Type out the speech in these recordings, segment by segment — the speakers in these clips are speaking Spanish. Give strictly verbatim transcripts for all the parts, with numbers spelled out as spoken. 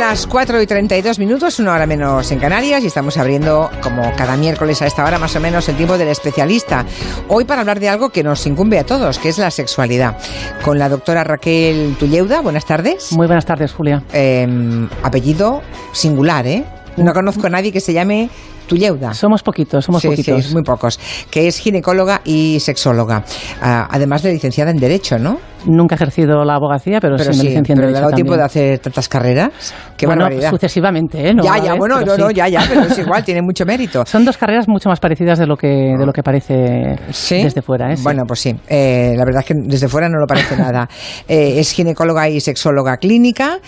las cuatro y treinta y dos minutos, una hora menos en Canarias, y estamos abriendo, como cada miércoles a esta hora, más o menos el tiempo del especialista. Hoy para hablar de algo que nos incumbe a todos, que es la sexualidad. Con la doctora Raquel Tulleuda. Buenas tardes. Muy buenas tardes, Julia. Eh, apellido singular, ¿eh? No conozco a nadie que se llame Tulleuda. Somos poquitos, somos sí, poquitos. Sí, muy pocos. Que es ginecóloga y sexóloga. Uh, además de licenciada en Derecho, ¿no? Nunca he ejercido la abogacía, pero, pero sí, sí me licencié en pero Derecho. ¿le ha dado también. tiempo de hacer tantas carreras? ¡Qué bueno, barbaridad! Sucesivamente, ¿eh? No ya, ya, vez, bueno, no, sí. no, ya, ya, pero es igual, tiene mucho mérito. Son dos carreras mucho más parecidas de lo que, de lo que parece ¿Sí? desde fuera, ¿eh? Sí. Bueno, pues sí. Eh, la verdad es que desde fuera no lo parece nada. Eh, es ginecóloga y sexóloga clínica,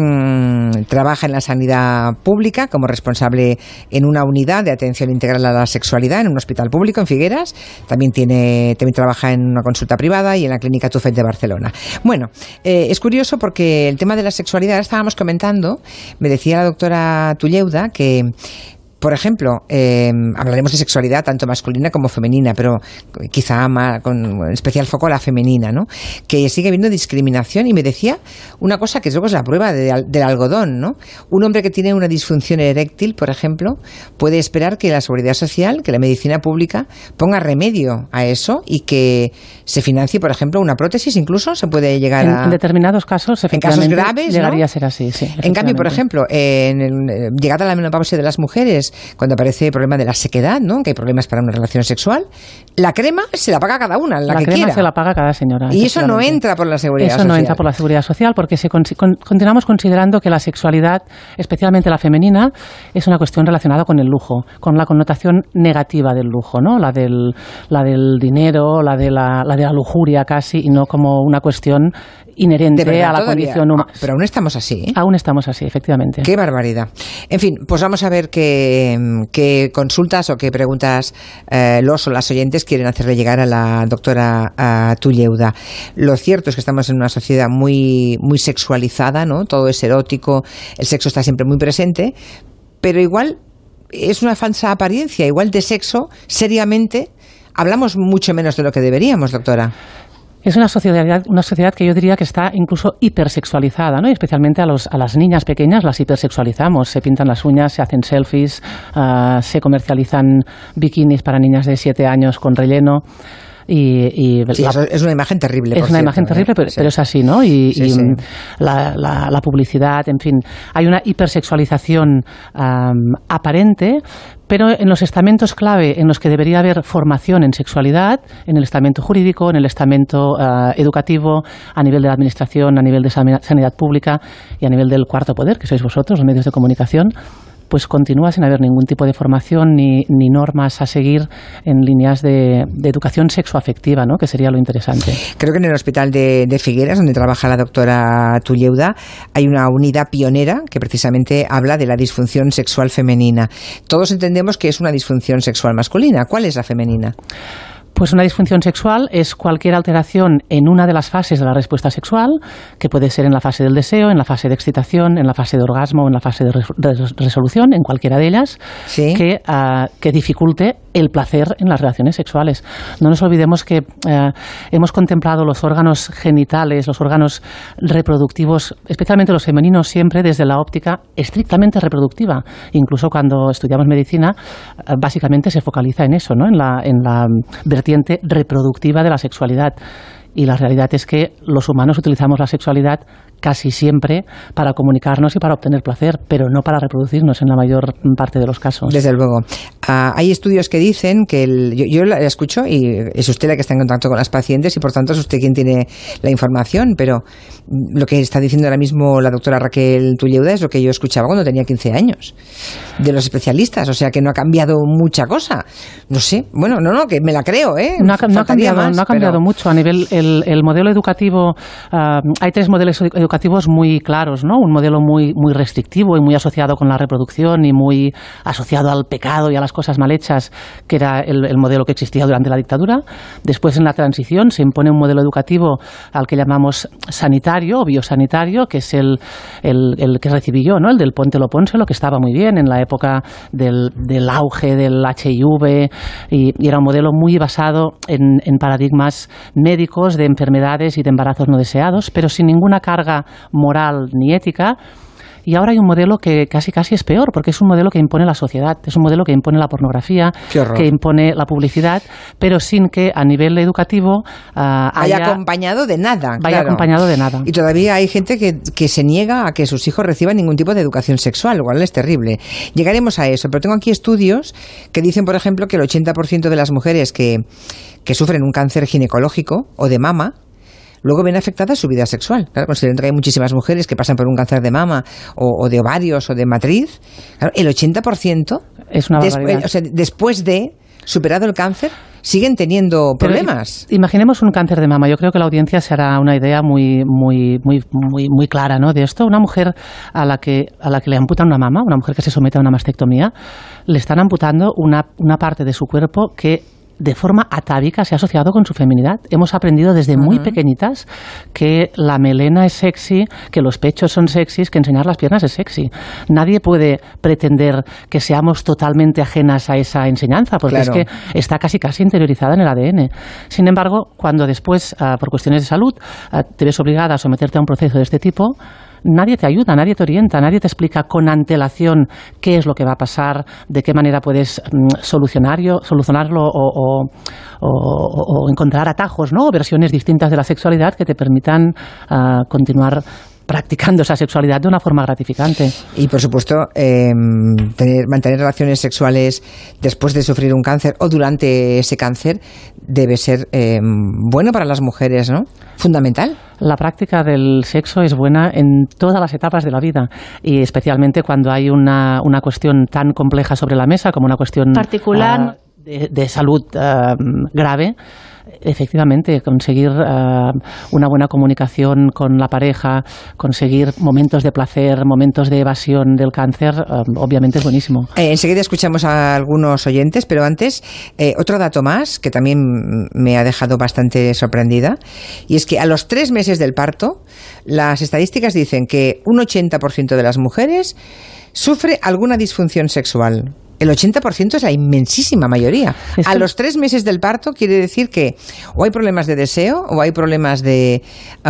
mmm, trabaja en la sanidad pública como responsable en una unidad de atención integral a la sexualidad en un hospital público en Figueras. También tiene, también trabaja en una consulta privada y en la clínica Tufet de Barcelona. Bueno, eh, es curioso porque el tema de la sexualidad, estábamos comentando, me decía la doctora Tulleuda que, por ejemplo, eh, hablaremos de sexualidad tanto masculina como femenina, pero quizá más, con especial foco a la femenina, ¿no? Que sigue habiendo discriminación, y me decía una cosa que luego es la prueba de, del algodón, ¿no? Un hombre que tiene una disfunción eréctil, por ejemplo, puede esperar que la seguridad social, que la medicina pública ponga remedio a eso y que se financie, por ejemplo, una prótesis, incluso se puede llegar en, a... En determinados casos, efectivamente, en casos graves, llegaría ¿no? a ser así, sí. En cambio, por ejemplo, en el, llegada a la menopausia de las mujeres, cuando aparece el problema de la sequedad, ¿no? Que hay problemas para una relación sexual, la crema se la paga cada una, la, la que crema quiera. se la paga cada señora. Y eso no entra por la seguridad eso social. Eso no entra por la seguridad social, porque se con, con, continuamos considerando que la sexualidad, especialmente la femenina, es una cuestión relacionada con el lujo, con la connotación negativa del lujo, ¿no? La del, la del dinero, la de la, la de la lujuria casi, y no como una cuestión inherente verdad, a la todavía, condición humana. Ah, pero aún estamos así. ¿eh? Aún estamos así, efectivamente. Qué barbaridad. En fin, pues vamos a ver qué, qué consultas o qué preguntas eh, los o las oyentes quieren hacerle llegar a la doctora a Tulleuda. Lo cierto es que estamos en una sociedad muy, muy sexualizada, ¿no? Todo es erótico, el sexo está siempre muy presente, pero igual es una falsa apariencia. Igual de sexo, seriamente, hablamos mucho menos de lo que deberíamos, doctora. Es una sociedad, una sociedad que yo diría que está incluso hipersexualizada, ¿no? Y especialmente a, los, a las niñas pequeñas las hipersexualizamos. Se pintan las uñas, se hacen selfies, uh, se comercializan bikinis para niñas de siete años con relleno. Y, y sí, la, eso es una imagen terrible. Es por una cierto, imagen terrible, ¿eh? pero, sí. pero es así, ¿no? Y, sí, y sí. La, la, la publicidad, en fin, hay una hipersexualización um, aparente, pero en los estamentos clave en los que debería haber formación en sexualidad, en el estamento jurídico, en el estamento uh, educativo, a nivel de la administración, a nivel de sanidad pública y a nivel del cuarto poder, que sois vosotros, los medios de comunicación, pues continúa sin haber ningún tipo de formación ni, ni normas a seguir en líneas de, de educación sexoafectiva, ¿no? Que sería lo interesante. Creo que en el hospital de, de Figueras, donde trabaja la doctora Tulleuda, hay una unidad pionera que precisamente habla de la disfunción sexual femenina. Todos entendemos que es una disfunción sexual masculina. ¿Cuál es la femenina? Pues una disfunción sexual es cualquier alteración en una de las fases de la respuesta sexual, que puede ser en la fase del deseo, en la fase de excitación, en la fase de orgasmo, en la fase de resolución, en cualquiera de ellas, ¿sí? que, uh, que dificulte el placer en las relaciones sexuales. No nos olvidemos que uh, hemos contemplado los órganos genitales, los órganos reproductivos, especialmente los femeninos, siempre desde la óptica estrictamente reproductiva. Incluso cuando estudiamos medicina, uh, básicamente se focaliza en eso, ¿no? En la, en la vertiente reproductiva de la sexualidad. Y la realidad es que los humanos utilizamos la sexualidad casi siempre para comunicarnos y para obtener placer, pero no para reproducirnos en la mayor parte de los casos. Desde luego. Uh, hay estudios que dicen que el, yo, yo la escucho y es usted la que está en contacto con las pacientes y por tanto es usted quien tiene la información, pero lo que está diciendo ahora mismo la doctora Raquel Tulleuda es lo que yo escuchaba cuando tenía quince años de los especialistas, o sea que no ha cambiado mucha cosa. No sé, bueno, no, no, que me la creo, ¿eh? No ha, no ha cambiado, más, no ha cambiado pero... mucho a nivel el, el modelo educativo. Uh, hay tres modelos educativos muy claros, ¿no? Un modelo muy muy restrictivo y muy asociado con la reproducción y muy asociado al pecado y a las cosas mal hechas, que era el, el modelo que existía durante la dictadura. Después, en la transición, se impone un modelo educativo al que llamamos sanitario o biosanitario, que es el, el, el que recibí yo, ¿no? El del póntelo pónselo, que estaba muy bien en la época del, del auge del H I V y, y era un modelo muy basado en, en paradigmas médicos de enfermedades y de embarazos no deseados, pero sin ninguna carga moral ni ética, Y ahora hay un modelo que casi casi es peor, porque es un modelo que impone la sociedad, es un modelo que impone la pornografía, que impone la publicidad, pero sin que a nivel educativo uh, vaya haya, acompañado de nada. Vaya claro. acompañado de nada. Y todavía hay gente que, que se niega a que sus hijos reciban ningún tipo de educación sexual, lo cual es terrible. Llegaremos a eso, pero tengo aquí estudios que dicen, por ejemplo, que el ochenta por ciento de las mujeres que, que sufren un cáncer ginecológico o de mama luego ven afectada su vida sexual. Claro, considerando que hay muchísimas mujeres que pasan por un cáncer de mama o, o de ovarios o de matriz, claro, el ochenta por ciento es una barbaridad. Después, o sea, después de superado el cáncer, siguen teniendo problemas. Pero, imaginemos un cáncer de mama. Yo creo que la audiencia se hará una idea muy, muy, muy, muy, muy clara, ¿no? De esto. Una mujer a la que a la que le amputan una mama, una mujer que se somete a una mastectomía, le están amputando una, una parte de su cuerpo que de forma atávica se ha asociado con su feminidad. Hemos aprendido desde muy uh-huh. pequeñitas que la melena es sexy, que los pechos son sexys, que enseñar las piernas es sexy. Nadie puede pretender que seamos totalmente ajenas a esa enseñanza, porque claro. es que está casi casi interiorizada en el A D N. Sin embargo, cuando después, uh, por cuestiones de salud, uh, te ves obligada a someterte a un proceso de este tipo, nadie te ayuda, nadie te orienta, nadie te explica con antelación qué es lo que va a pasar, de qué manera puedes mm, solucionarlo, solucionarlo o, o, o, o encontrar atajos, ¿no? O versiones distintas de la sexualidad que te permitan uh, continuar practicando esa sexualidad de una forma gratificante. Y, por supuesto, eh, tener, mantener relaciones sexuales después de sufrir un cáncer o durante ese cáncer debe ser eh, bueno para las mujeres, ¿no? Fundamental. La práctica del sexo es buena en todas las etapas de la vida y especialmente cuando hay una, una cuestión tan compleja sobre la mesa como una cuestión particular uh, de, de salud uh, grave. Efectivamente, conseguir uh, una buena comunicación con la pareja, conseguir momentos de placer, momentos de evasión del cáncer, uh, obviamente es buenísimo. Eh, enseguida escuchamos a algunos oyentes, pero antes, eh, otro dato más que también me ha dejado bastante sorprendida, y es que a los tres meses del parto, las estadísticas dicen que un ochenta por ciento de las mujeres sufre alguna disfunción sexual. El ochenta por ciento es la inmensísima mayoría. Es que a los tres meses del parto quiere decir que o hay problemas de deseo o hay problemas de,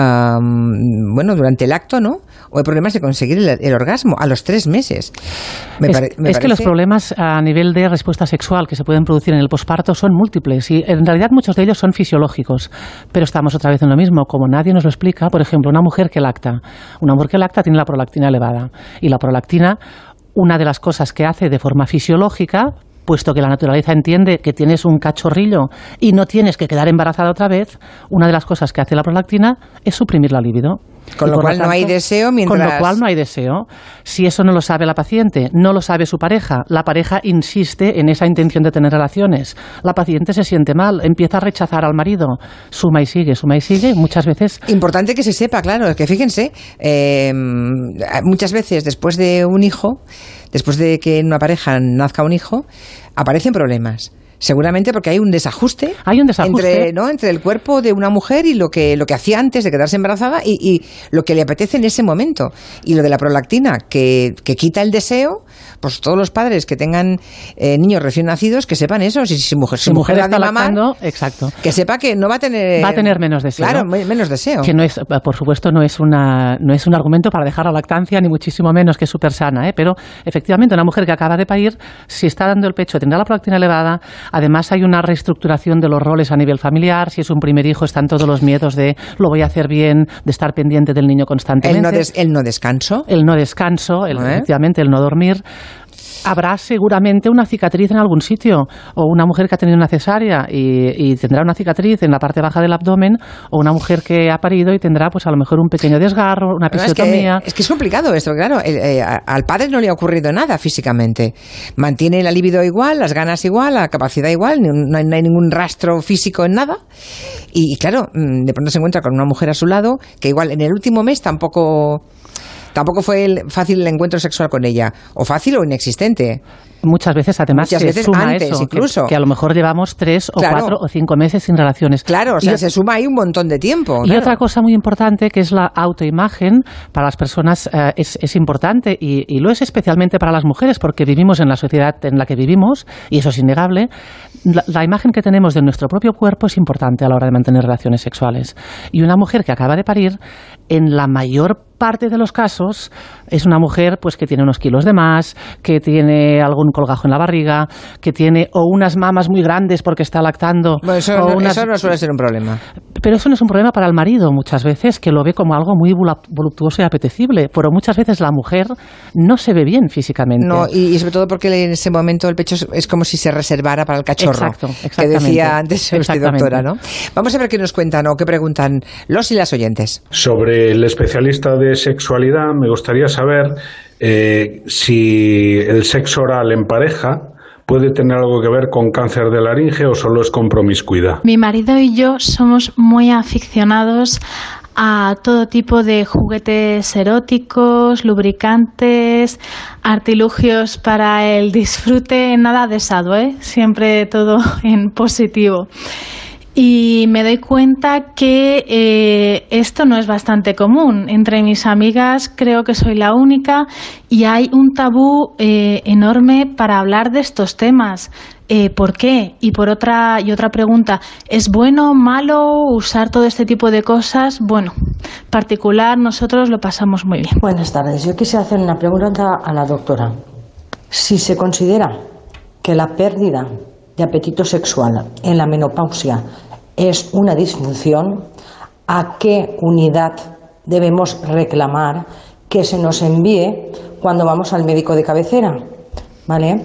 um, bueno, durante el acto, ¿no? O hay problemas de conseguir el, el orgasmo a los tres meses. Me es pare, me es parece... que los problemas a nivel de respuesta sexual que se pueden producir en el posparto son múltiples y en realidad muchos de ellos son fisiológicos. Pero estamos otra vez en lo mismo. Como nadie nos lo explica, por ejemplo, una mujer que lacta. Una mujer que lacta tiene la prolactina elevada. Y la prolactina, una de las cosas que hace de forma fisiológica, puesto que la naturaleza entiende que tienes un cachorrillo y no tienes que quedar embarazada otra vez, una de las cosas que hace la prolactina es suprimir la libido. Con lo cual no hay deseo mientras... Con lo cual no hay deseo. Si eso no lo sabe la paciente, no lo sabe su pareja, la pareja insiste en esa intención de tener relaciones, la paciente se siente mal, empieza a rechazar al marido, suma y sigue, suma y sigue, muchas veces... Importante que se sepa, claro, que fíjense, eh, muchas veces después de un hijo, después de que en una pareja nazca un hijo, aparecen problemas. Seguramente porque hay un desajuste, hay un desajuste. Entre, ¿no? entre el cuerpo de una mujer y lo que, lo que hacía antes de quedarse embarazada y, y lo que le apetece en ese momento. Y lo de la prolactina, que, que quita el deseo, pues todos los padres que tengan eh, niños recién nacidos, que sepan eso. Si, si mujer, si si mujer, mujer está mamar, lactando, exacto. Que sepa que no va a tener... Va a tener menos deseo. Claro, menos deseo. Que no es, por supuesto, no es, una, no es un argumento para dejar la lactancia, ni muchísimo menos, que es súper sana, ¿eh? Pero efectivamente una mujer que acaba de parir, si está dando el pecho, tendrá la prolactina elevada. Además hay una reestructuración de los roles a nivel familiar. Si es un primer hijo, están todos los miedos de lo voy a hacer bien, de estar pendiente del niño constantemente. El no, des, el no descanso. El no descanso, el, ¿Eh? efectivamente, el no dormir. Habrá seguramente una cicatriz en algún sitio, o una mujer que ha tenido una cesárea y, y tendrá una cicatriz en la parte baja del abdomen, o una mujer que ha parido y tendrá pues a lo mejor un pequeño desgarro, una episiotomía. Es que es, que es complicado esto, claro. El, eh, al padre no le ha ocurrido nada físicamente. Mantiene la libido igual, las ganas igual, la capacidad igual, no hay, no hay ningún rastro físico en nada. Y, y claro, de pronto se encuentra con una mujer a su lado que igual en el último mes tampoco... Tampoco fue el, fácil el encuentro sexual con ella, o fácil o inexistente. Muchas veces, además, Muchas se veces suma antes, eso, incluso. Que, que a lo mejor llevamos tres o claro. cuatro o cinco meses sin relaciones. Claro, o sea, y, se suma ahí un montón de tiempo. Y claro. otra cosa muy importante, que es la autoimagen, para las personas eh, es, es importante, y, y lo es especialmente para las mujeres, porque vivimos en la sociedad en la que vivimos, y eso es innegable. La, la imagen que tenemos de nuestro propio cuerpo es importante a la hora de mantener relaciones sexuales. Y una mujer que acaba de parir, en la mayor parte de los casos es una mujer pues que tiene unos kilos de más, que tiene algún colgajo en la barriga, que tiene o unas mamas muy grandes porque está lactando. Bueno, eso, o no, unas... eso no suele ser un problema. Pero eso no es un problema para el marido muchas veces, que lo ve como algo muy voluptuoso y apetecible, pero muchas veces la mujer no se ve bien físicamente. No, y, y sobre todo porque en ese momento el pecho es, es como si se reservara para el cachorro. Exacto, que decía antes usted, doctora, ¿no? Vamos a ver qué nos cuentan o qué preguntan los y las oyentes. Sobre el especialista de sexualidad, me gustaría saber eh, si el sexo oral en pareja puede tener algo que ver con cáncer de laringe o solo es con promiscuidad. Mi marido y yo somos muy aficionados a todo tipo de juguetes eróticos, lubricantes, artilugios para el disfrute, nada de sado, ¿eh? Siempre todo en positivo. Y me doy cuenta que eh, esto no es bastante común. Entre mis amigas creo que soy la única y hay un tabú eh, enorme para hablar de estos temas. Eh, ¿Por qué? Y por otra y otra pregunta, ¿es bueno o malo usar todo este tipo de cosas? Bueno, en particular nosotros lo pasamos muy bien. Buenas tardes. Yo quisiera hacer una pregunta a la doctora. Si se considera que la pérdida de apetito sexual en la menopausia es una disfunción, ¿a qué unidad debemos reclamar que se nos envíe cuando vamos al médico de cabecera? ¿Vale?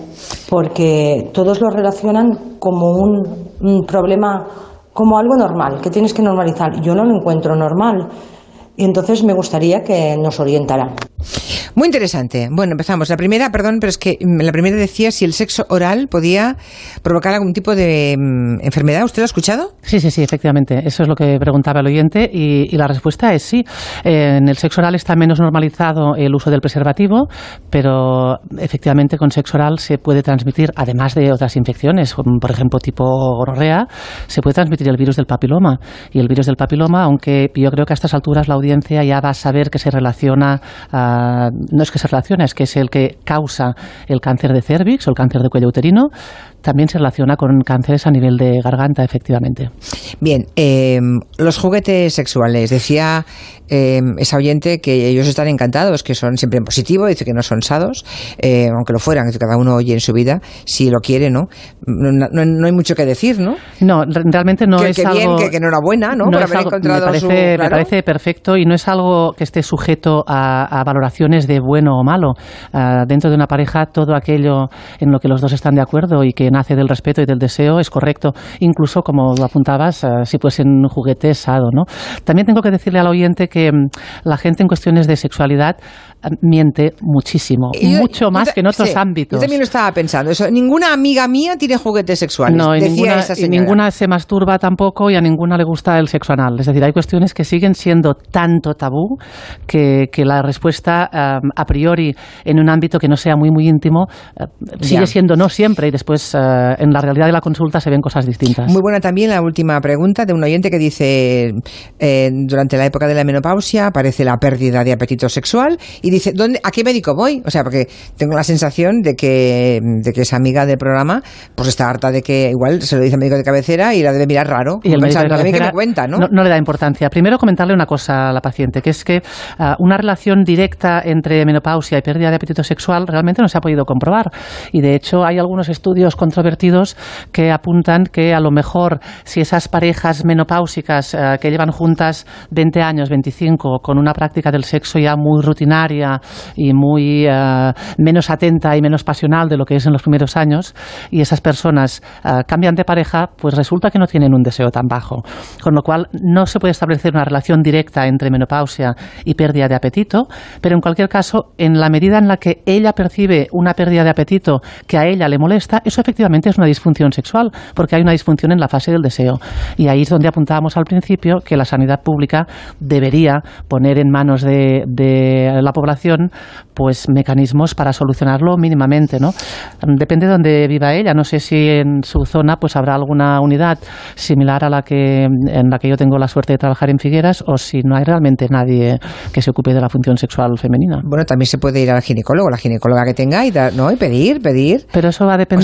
Porque todos lo relacionan como un, un problema, como algo normal, que tienes que normalizar. Yo no lo encuentro normal. Y entonces me gustaría que nos orientara. Muy interesante. Bueno, empezamos. La primera, perdón, pero es que la primera decía si el sexo oral podía provocar algún tipo de um, enfermedad. ¿Usted lo ha escuchado? Sí, sí, sí, efectivamente. Eso es lo que preguntaba el oyente y, y la respuesta es sí. Eh, en el sexo oral está menos normalizado el uso del preservativo, pero efectivamente con sexo oral se puede transmitir, además de otras infecciones, como por ejemplo tipo gonorrea, se puede transmitir el virus del papiloma. Y el virus del papiloma, aunque yo creo que a estas alturas la audiencia ya va a saber que se relaciona a... no es que se relaciona, es que es el que causa el cáncer de cérvix o el cáncer de cuello uterino, también se relaciona con cánceres a nivel de garganta, efectivamente. Bien, eh, los juguetes sexuales. Decía eh, esa oyente que ellos están encantados, que son siempre en positivo, dice que no son sados, eh, aunque lo fueran, que cada uno oye en su vida, si lo quiere, ¿no? No, no, no hay mucho que decir, ¿no? No, realmente no que, es que algo... bien, que, que enhorabuena, ¿no? no Por es haber algo, encontrado me parece, su... Claro. Me parece perfecto y no es algo que esté sujeto a, a valoraciones de bueno o malo. Uh, dentro de una pareja, todo aquello en lo que los dos están de acuerdo y que nace del respeto y del deseo es correcto. Incluso, como lo apuntabas, uh, si fuesen juguetes sado, ¿no? También tengo que decirle al oyente que um, la gente en cuestiones de sexualidad uh, miente muchísimo, yo, mucho más yo, que en otros sí, ámbitos. Yo también lo estaba pensando. Eso, ninguna amiga mía tiene juguetes sexuales. No, y decía ninguna, esa y ninguna se masturba tampoco y a ninguna le gusta el sexo anal. Es decir, hay cuestiones que siguen siendo tanto tabú que, que la respuesta um, a priori en un ámbito que no sea muy muy íntimo uh, sigue ya. siendo no siempre y después uh, en la realidad de la consulta se ven cosas distintas. Muy buena también la última pregunta de un oyente que dice eh, durante la época de la menopausia aparece la pérdida de apetito sexual y dice, ¿dónde, ¿a qué médico voy? O sea, porque tengo la sensación de que, de que esa amiga del programa pues está harta de que igual se lo dice al médico de cabecera y la debe mirar raro. Y el médico de cabecera, que me cuenta, ¿no? ¿no? No le da importancia. Primero comentarle una cosa a la paciente, que es que uh, una relación directa entre menopausia y pérdida de apetito sexual realmente no se ha podido comprobar. Y de hecho hay algunos estudios controvertidos que apuntan que a lo mejor si esas parejas menopáusicas uh, que llevan juntas veinte años, veinticinco, con una práctica del sexo ya muy rutinaria y muy uh, menos atenta y menos pasional de lo que es en los primeros años, y esas personas uh, cambian de pareja, pues resulta que no tienen un deseo tan bajo. Con lo cual no se puede establecer una relación directa entre menopausia y pérdida de apetito, pero en cualquier caso, en la medida en la que ella percibe una pérdida de apetito que a ella le molesta, eso efectivamente es una disfunción sexual, porque hay una disfunción en la fase del deseo. Y ahí es donde apuntábamos al principio que la sanidad pública debería poner en manos de, de la población pues mecanismos para solucionarlo mínimamente, ¿no? Depende de dónde viva ella. No sé si en su zona pues habrá alguna unidad similar a la que en la que yo tengo la suerte de trabajar en Figueras, o si no hay realmente nadie que se ocupe de la función sexual femenina. Bueno, también se puede ir al ginecólogo, la ginecóloga que tenga y dar, ¿no? Y pedir, pedir. Pero eso va a depender, o sea,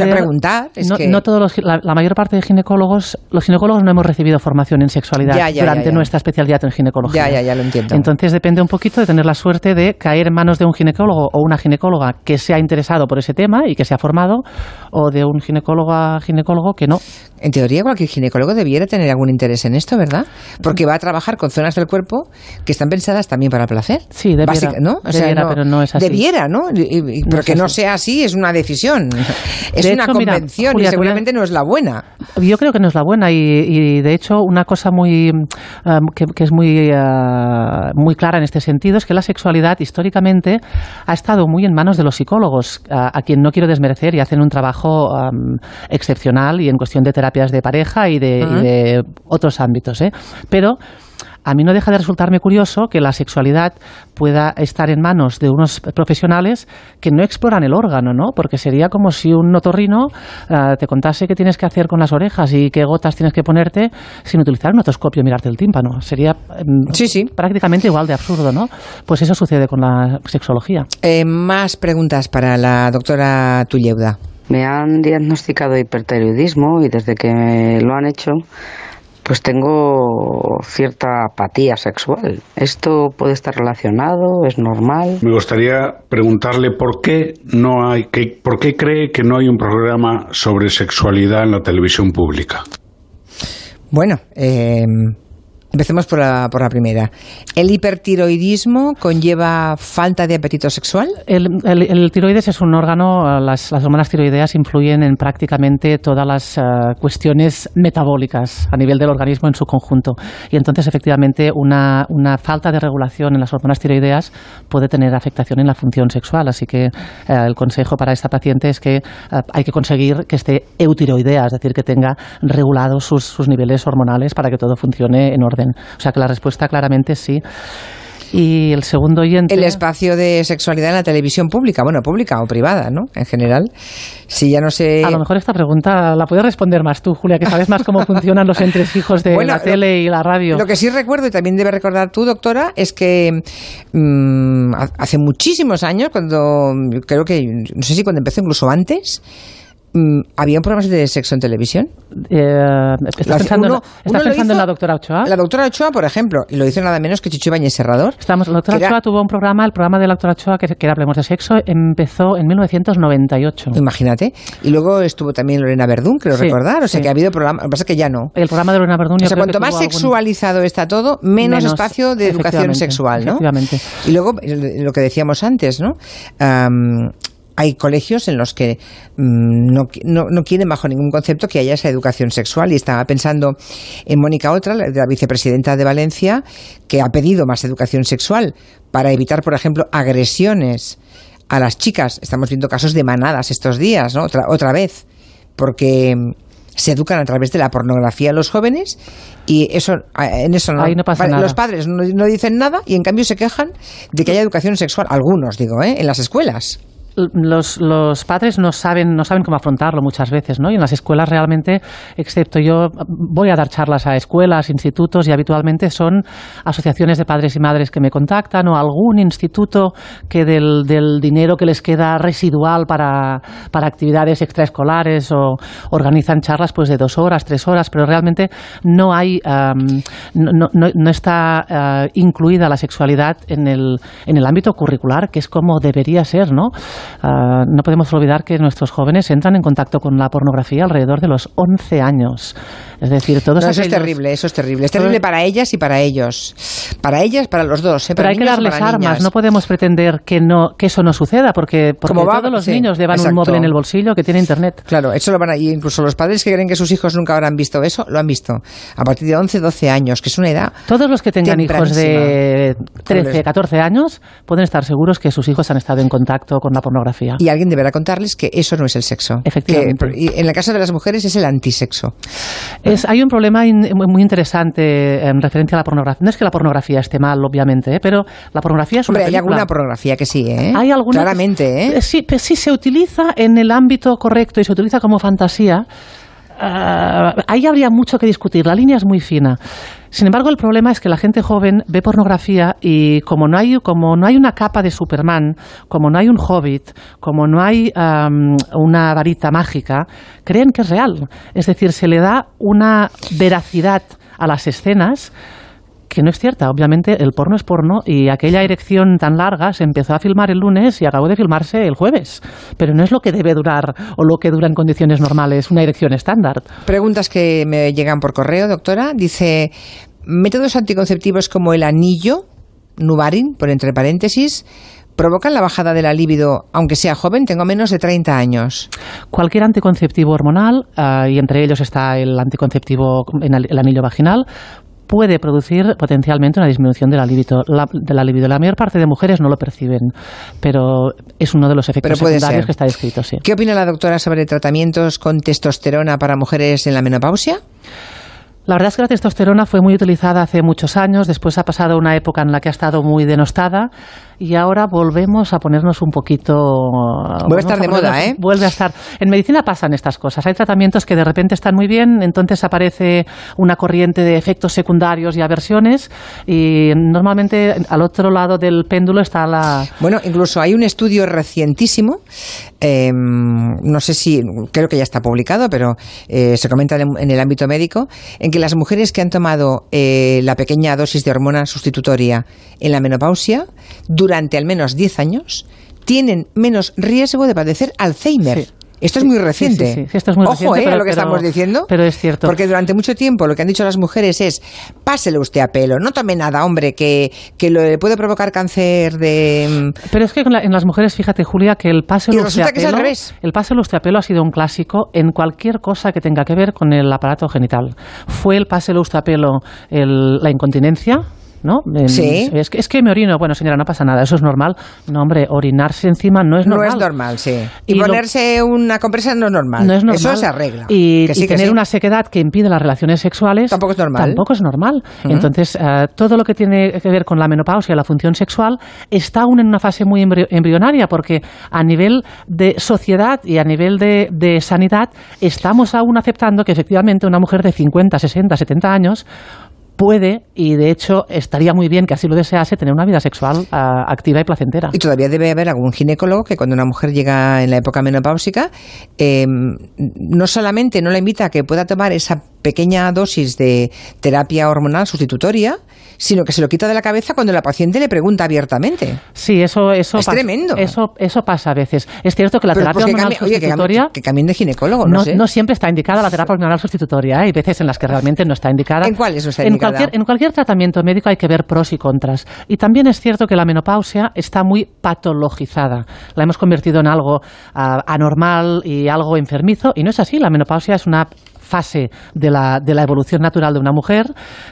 contar es no, que... No todos los, la, la mayor parte de ginecólogos, los ginecólogos no hemos recibido formación en sexualidad ya, ya, durante ya, ya. nuestra especialidad en ginecología. Ya, ya, ya lo entiendo. Entonces depende un poquito de tener la suerte de caer en manos de un ginecólogo o una ginecóloga que se ha interesado por ese tema y que se ha formado, o de un ginecólogo a ginecólogo que no. En teoría, cualquier ginecólogo debiera tener algún interés en esto, ¿verdad? Porque va a trabajar con zonas del cuerpo que están pensadas también para el placer. Sí, debiera, Básica, ¿no? O debiera sea, no, pero no es así. Debiera, ¿no? Y, y, pero no que es no así. sea así es una decisión. Es De una hecho, mira, convención Julia, y seguramente Julia, no es la buena. Yo creo que no es la buena y, y de hecho una cosa muy um, que, que es muy uh, muy clara en este sentido es que la sexualidad históricamente ha estado muy en manos de los psicólogos, a, a quien no quiero desmerecer y hacen un trabajo um, excepcional y en cuestión de terapias de pareja y de, uh-huh. y de otros ámbitos, ¿eh? Pero a mí no deja de resultarme curioso que la sexualidad pueda estar en manos de unos profesionales que no exploran el órgano, ¿no? Porque sería como si un otorrino uh, te contase qué tienes que hacer con las orejas y qué gotas tienes que ponerte sin utilizar un otoscopio y mirarte el tímpano. Sería um, sí, sí. prácticamente igual de absurdo, ¿no? Pues eso sucede con la sexología. Eh, más preguntas para la doctora Tulleuda. Me han diagnosticado hipertiroidismo y desde que lo han hecho pues tengo cierta apatía sexual. ¿Esto puede estar relacionado? ¿Es normal? Me gustaría preguntarle por qué no hay, que, por qué cree que no hay un programa sobre sexualidad en la televisión pública. Bueno, eh, empecemos por la, por la primera. ¿El hipertiroidismo conlleva falta de apetito sexual? El, el, el tiroides es un órgano, las, las hormonas tiroideas influyen en prácticamente todas las uh, cuestiones metabólicas a nivel del organismo en su conjunto. Y entonces, efectivamente, una, una falta de regulación en las hormonas tiroideas puede tener afectación en la función sexual. Así que uh, el consejo para esta paciente es que uh, hay que conseguir que esté eutiroidea, es decir, que tenga regulados sus, sus niveles hormonales para que todo funcione en orden. O sea que la respuesta claramente es sí. Y el segundo oyente... El espacio de sexualidad en la televisión pública, bueno, pública o privada, ¿no? En general, si ya no sé... A lo mejor esta pregunta la puedes responder más tú, Julia, que sabes más cómo funcionan los entresijos de bueno, la tele lo, y la radio. Lo que sí recuerdo, y también debe recordar tú, doctora, es que mmm, hace muchísimos años, cuando creo que, no sé si cuando empezó, incluso antes... ¿Había un programa de sexo en televisión? Eh, ¿Estás pensando, uno, en, ¿estás pensando en la doctora Ochoa? La doctora Ochoa, por ejemplo, y lo hizo nada menos que Chicho Ibáñez Serrador. Estamos, la doctora Ochoa era, tuvo un programa, el programa de la doctora Ochoa, que, que era Hablemos de Sexo, empezó en mil novecientos noventa y ocho. Imagínate. Y luego estuvo también Lorena Verdún, creo sí, recordar. O sea sí. que ha habido programas, lo que pasa es que ya no. El programa de Lorena Verdún... O sea, cuanto más sexualizado algún... está todo, menos, menos espacio de educación sexual, ¿no? Efectivamente. Y luego, lo que decíamos antes, ¿no? Um, hay colegios en los que mmm, no, no, no quieren bajo ningún concepto que haya esa educación sexual, y estaba pensando en Mónica Otra, la vicepresidenta de Valencia, que ha pedido más educación sexual para evitar, por ejemplo, agresiones a las chicas. Estamos viendo casos de manadas estos días, ¿no? Otra, otra vez, porque se educan a través de la pornografía a los jóvenes y eso en eso no, Ahí no pasa los nada. padres no, no dicen nada y en cambio se quejan de que haya educación sexual, algunos digo, ¿eh? En las escuelas. Los, los padres no saben, no saben cómo afrontarlo muchas veces, ¿no? Y en las escuelas realmente, excepto yo, voy a dar charlas a escuelas, institutos, y habitualmente son asociaciones de padres y madres que me contactan o algún instituto que del, del dinero que les queda residual para, para actividades extraescolares o organizan charlas pues de dos horas, tres horas, pero realmente no hay, um, no, no, no está uh, incluida la sexualidad en el, en el ámbito curricular, que es como debería ser, ¿no? Uh, no podemos olvidar que nuestros jóvenes entran en contacto con la pornografía alrededor de los once años. Es decir, todos no, eso aquellos... es terrible, eso es terrible. Es terrible para ellas y para ellos. Para ellas, para los dos. ¿eh? Para Pero hay que darles armas. Niñas. No podemos pretender que no que eso no suceda, porque, porque va, todos los sí, niños llevan exacto. un móvil en el bolsillo que tiene internet. Claro, eso lo van a... Y incluso los padres que creen que sus hijos nunca habrán visto eso, lo han visto. A partir de once, doce años, que es una edad Todos los que tengan hijos de trece, catorce años pueden estar seguros que sus hijos han estado en contacto con la pornografía. Y alguien deberá contarles que eso no es el sexo. Efectivamente. Que, y en el caso de las mujeres es el antisexo. Es, hay un problema in, muy interesante en referencia a la pornografía. No es que la pornografía esté mal, obviamente, ¿eh? Pero la pornografía es una Hombre, hay película. alguna pornografía que sí, ¿eh? Hay alguna Claramente, ¿eh? Sí, sí, se utiliza en el ámbito correcto y se utiliza como fantasía. uh, ahí habría mucho que discutir, la línea es muy fina. Sin embargo, el problema es que la gente joven ve pornografía y como no hay, como no hay una capa de Superman, como no hay un Hobbit, como no hay um, una varita mágica, creen que es real. Es decir, se le da una veracidad a las escenas que no es cierta. Obviamente el porno es porno y aquella erección tan larga se empezó a filmar el lunes y acabó de filmarse el jueves. Pero no es lo que debe durar o lo que dura en condiciones normales una erección estándar. Preguntas que me llegan por correo, doctora. Dice, métodos anticonceptivos como el anillo, Nuvarin, por entre paréntesis, ¿provocan la bajada de la libido aunque sea joven? Tengo menos de treinta años. Cualquier anticonceptivo hormonal, uh, y entre ellos está el anticonceptivo, el anillo vaginal, puede producir potencialmente una disminución de la libido. La, de la libido. La mayor parte de mujeres no lo perciben, pero es uno de los efectos secundarios ser. que está descrito. Sí. ¿Qué opina la doctora sobre tratamientos con testosterona para mujeres en la menopausia? La verdad es que la testosterona fue muy utilizada hace muchos años, después ha pasado una época en la que ha estado muy denostada y ahora volvemos a ponernos un poquito... Vuelve a estar de moda, ¿eh? Vuelve a estar... En medicina pasan estas cosas. Hay tratamientos que de repente están muy bien, entonces aparece una corriente de efectos secundarios y aversiones y normalmente al otro lado del péndulo está la... Bueno, incluso hay un estudio recientísimo, eh, no sé si... creo que ya está publicado, pero eh, se comenta en el ámbito médico, en que las mujeres que han tomado eh, la pequeña dosis de hormona sustitutoria en la menopausia durante al menos diez años tienen menos riesgo de padecer Alzheimer. Sí. Esto es muy reciente. Sí, sí, sí. Esto es muy Ojo, reciente, ¿eh? pero, lo que pero, estamos diciendo. Pero es cierto. Porque durante mucho tiempo lo que han dicho las mujeres es, pásele usted a pelo, no tome nada, hombre, que, que le puede provocar cáncer de... Pero es que en las mujeres, fíjate, Julia, que el pásele usted a pelo... que es al revés. El pásele usted a pelo ha sido un clásico en cualquier cosa que tenga que ver con el aparato genital. Fue el pásele usted a pelo el, la incontinencia... ¿no? En, sí. Es que, es que me orino. Bueno, señora, no pasa nada, eso es normal. No, hombre, orinarse encima no es normal. No es normal, sí. Y, y ponerse lo, una compresa no es normal. No es normal. Eso se arregla. Y, que sí, y que tener sí. una sequedad que impide las relaciones sexuales tampoco es normal. Tampoco es normal. Uh-huh. Entonces, uh, todo lo que tiene que ver con la menopausia y la función sexual está aún en una fase muy embri- embrionaria, porque a nivel de sociedad y a nivel de, de sanidad estamos aún aceptando que efectivamente una mujer de cincuenta, sesenta, setenta años puede, y de hecho estaría muy bien que así lo desease, tener una vida sexual uh, activa y placentera. Y todavía debe haber algún ginecólogo que cuando una mujer llega en la época menopáusica, eh, no solamente no la invita a que pueda tomar esa pequeña dosis de terapia hormonal sustitutoria, sino que se lo quita de la cabeza cuando la paciente le pregunta abiertamente. Sí, eso, eso es pasa, tremendo. Eso, eso pasa a veces. Es cierto que la Pero terapia pues hormonal cambie, sustitutoria... Oye, que, que cambien de ginecólogo, no, no sé. No siempre está indicada la terapia hormonal sustitutoria, ¿eh? Hay veces en las que realmente no está indicada. ¿En cuáles no está en indicada? Cualquier, en cualquier tratamiento médico hay que ver pros y contras. Y también es cierto que la menopausia está muy patologizada. La hemos convertido en algo uh, anormal y algo enfermizo, y no es así. La menopausia es una fase de la, de la evolución natural de una mujer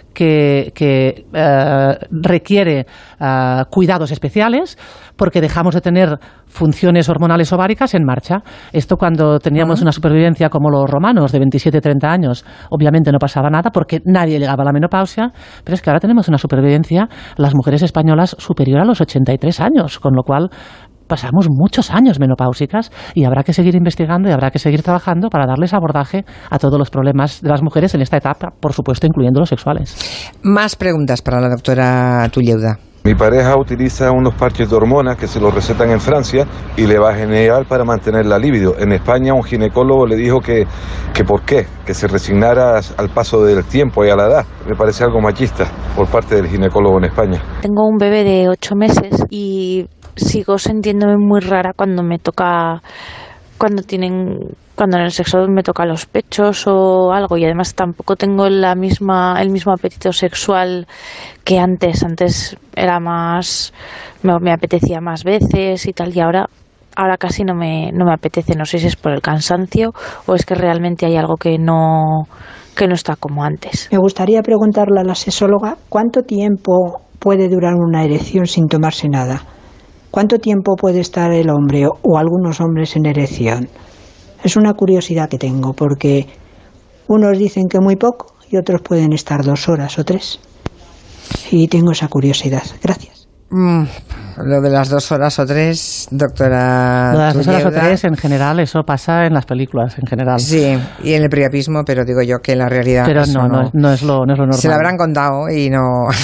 que, que eh, requiere eh, cuidados especiales porque dejamos de tener funciones hormonales ováricas en marcha. Esto cuando teníamos uh-huh. una supervivencia como los romanos de veintisiete, treinta años, obviamente no pasaba nada porque nadie llegaba a la menopausia, pero es que ahora tenemos una supervivencia, las mujeres españolas, superior a los ochenta y tres años, con lo cual pasamos muchos años menopáusicas y habrá que seguir investigando y habrá que seguir trabajando para darles abordaje a todos los problemas de las mujeres en esta etapa, por supuesto, incluyendo los sexuales. Más preguntas para la doctora Tulleuda. Mi pareja utiliza unos parches de hormonas que se los recetan en Francia y le va genial para mantener la libido. En España un ginecólogo le dijo que, que por qué, que se resignara al paso del tiempo y a la edad. Me parece algo machista por parte del ginecólogo en España. Tengo un bebé de ocho meses y sigo sintiéndome muy rara cuando me toca, cuando tienen, cuando en el sexo me toca los pechos o algo, y además tampoco tengo la misma, el mismo apetito sexual que antes. Antes era más, me, me apetecía más veces y tal, y ahora ahora casi no me, no me apetece. No sé si es por el cansancio o es que realmente hay algo que no, que no está como antes. Me gustaría preguntarle a la sexóloga cuánto tiempo puede durar una erección sin tomarse nada. ¿Cuánto tiempo puede estar el hombre o algunos hombres en erección? Es una curiosidad que tengo, porque unos dicen que muy poco y otros pueden estar dos horas o tres. Y tengo esa curiosidad. Gracias. Mm, lo de las dos horas o tres, doctora. Lo de las dos horas o Tulleuda. tres, en general, eso pasa en las películas, en general. Sí, y en el priapismo, pero digo yo que en la realidad. Pero eso no, no, es- no es lo, no es lo normal. Se lo habrán contado y no.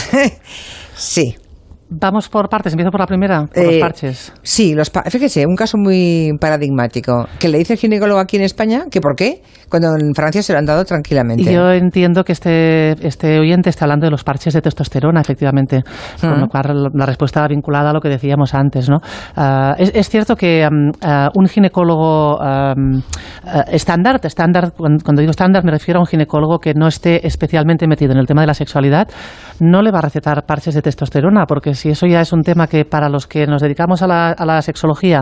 Sí. Vamos por partes, empiezo por la primera, por Eh, los parches. Sí, los pa- fíjese, un caso muy paradigmático. Que le dice el ginecólogo aquí en España que por qué, cuando en Francia se lo han dado tranquilamente. Y yo entiendo que este, este oyente está hablando de los parches de testosterona, efectivamente, con Mm. lo cual la respuesta va vinculada a lo que decíamos antes, ¿no? Ah, es, es cierto que um, ah, un ginecólogo um, ah, estándar, estándar, cuando, cuando digo estándar me refiero a un ginecólogo que no esté especialmente metido en el tema de la sexualidad, no le va a recetar parches de testosterona, porque si eso ya es un tema que para los que nos dedicamos a la, a la sexología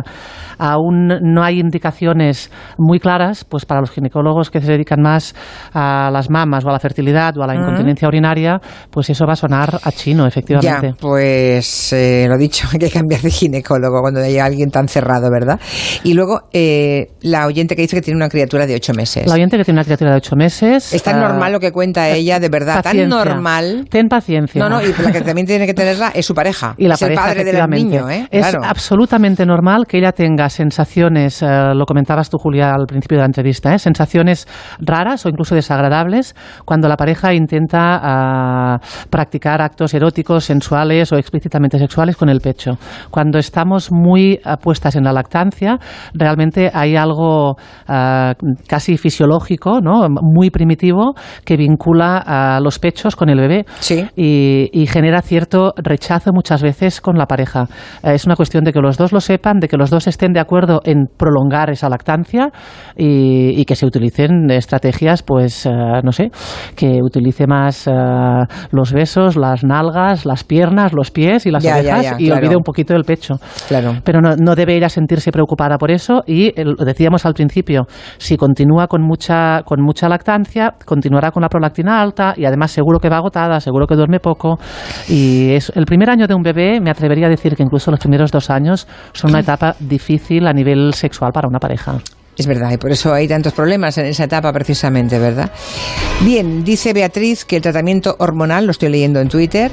aún no hay indicaciones muy claras, pues para los ginecólogos que se dedican más a las mamas o a la fertilidad o a la incontinencia urinaria, pues eso va a sonar a chino, efectivamente. Ya, pues eh, lo dicho, hay que cambiar de ginecólogo cuando haya alguien tan cerrado, ¿verdad? Y luego eh, la oyente que dice que tiene una criatura de ocho meses. La oyente que tiene una criatura de ocho meses... Es tan ah, normal lo que cuenta ella, de verdad, paciencia. tan normal. Ten paciencia. No, no, y la que también tiene que tenerla es su pareja. Y la es pareja, el padre del efectivamente. niño, ¿eh? Es Claro. absolutamente normal que ella tenga sensaciones, eh, lo comentabas tú, Julia, al principio de la entrevista, ¿eh? sensaciones raras o incluso desagradables cuando la pareja intenta ah, practicar actos eróticos, sensuales o explícitamente sexuales con el pecho. Cuando estamos muy ah, puestas en la lactancia, realmente hay algo ah, casi fisiológico, ¿no? Muy primitivo, que vincula a los pechos con el bebé Sí. y, y genera cierto rechazo muchas veces con la pareja. Eh, es una cuestión de que los dos lo sepan, de que los dos estén de acuerdo en prolongar esa lactancia y, y que se utilicen estrategias, pues, eh, no sé, que utilice más eh, los besos, las nalgas, las piernas, los pies y las Ya, ya, orejas ya, y claro. olvide un poquito del pecho. Claro. Pero no, no debe ella sentirse preocupada por eso y eh, lo decíamos al principio, si continúa con mucha, con mucha lactancia, continuará con la prolactina alta y además seguro que va agotada, seguro que duerme poco y es, el primer año de un bebé, me atrevería a decir que incluso los primeros dos años son una etapa difícil a nivel sexual para una pareja. Es verdad, y por eso hay tantos problemas en esa etapa precisamente, ¿verdad? Bien, dice Beatriz que el tratamiento hormonal, lo estoy leyendo en Twitter,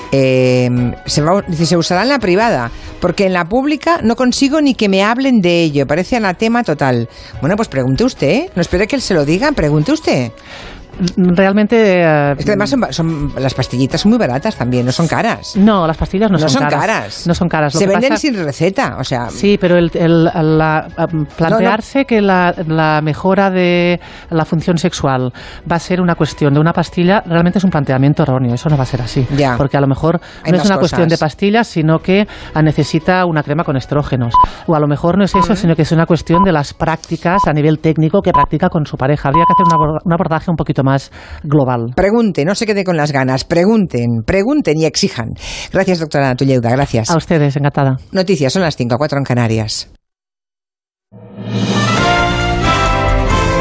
eh, se, va, dice, se usará en la privada, porque en la pública no consigo ni que me hablen de ello, parece anatema total. Bueno, pues pregunte usted, ¿eh? No espere que él se lo diga, pregunte usted. Realmente... eh, Es que además son, son- las pastillitas son muy baratas también, no son caras. no, las pastillas no, No son, son caras. caras. No son caras. Lo Se que venden pasa- sin receta, o sea... Sí, pero el, el- la- um, plantearse que la, la mejora de la función sexual va a ser una cuestión de una pastilla realmente es un planteamiento erróneo. Eso no va a ser así. Ya. Porque a lo mejor Hay no es más una cosas. cuestión de pastillas, sino que ah, necesita una crema con estrógenos. O a lo mejor no es eso, sino que es una cuestión de las prácticas a nivel técnico que practica con su pareja. Habría que hacer un abor- un abordaje un poquito más global. Pregunte, no se quede con las ganas, pregunten, pregunten y exijan. Gracias, doctora Tulleuda, gracias. A ustedes, encantada. Noticias, son las cinco a cuatro en Canarias.